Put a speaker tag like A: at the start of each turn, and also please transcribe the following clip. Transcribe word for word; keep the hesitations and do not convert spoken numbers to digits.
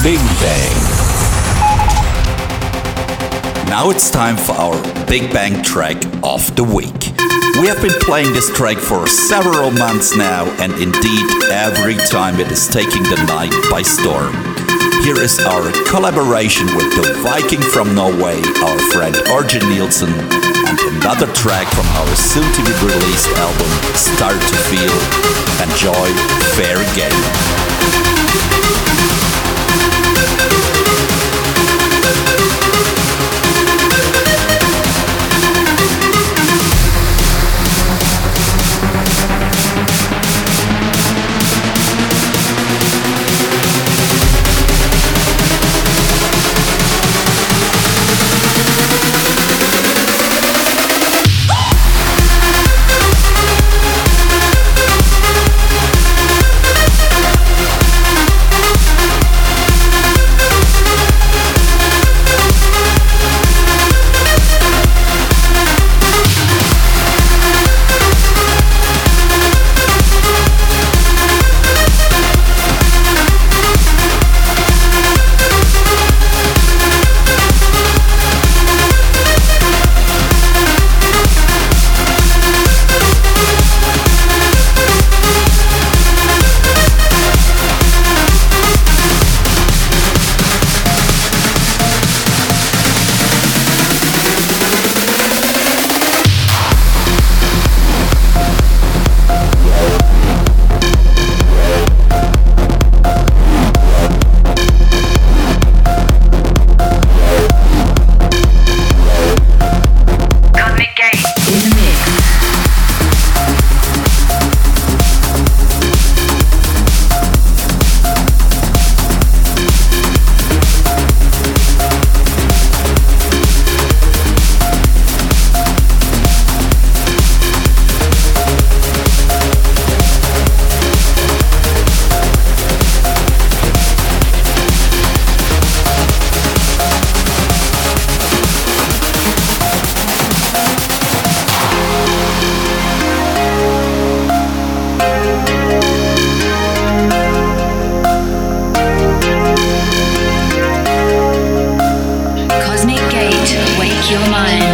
A: Big Bang. Now it's time for our Big Bang track of the week. We have been playing this track for several months now, and indeed every time it is taking the night by storm. Here is our collaboration with the Viking from Norway, our friend Arjen Nielsen, and another track from our soon-to-be released album, Start to Feel. Enjoy Fair Game.
B: Wake your mind.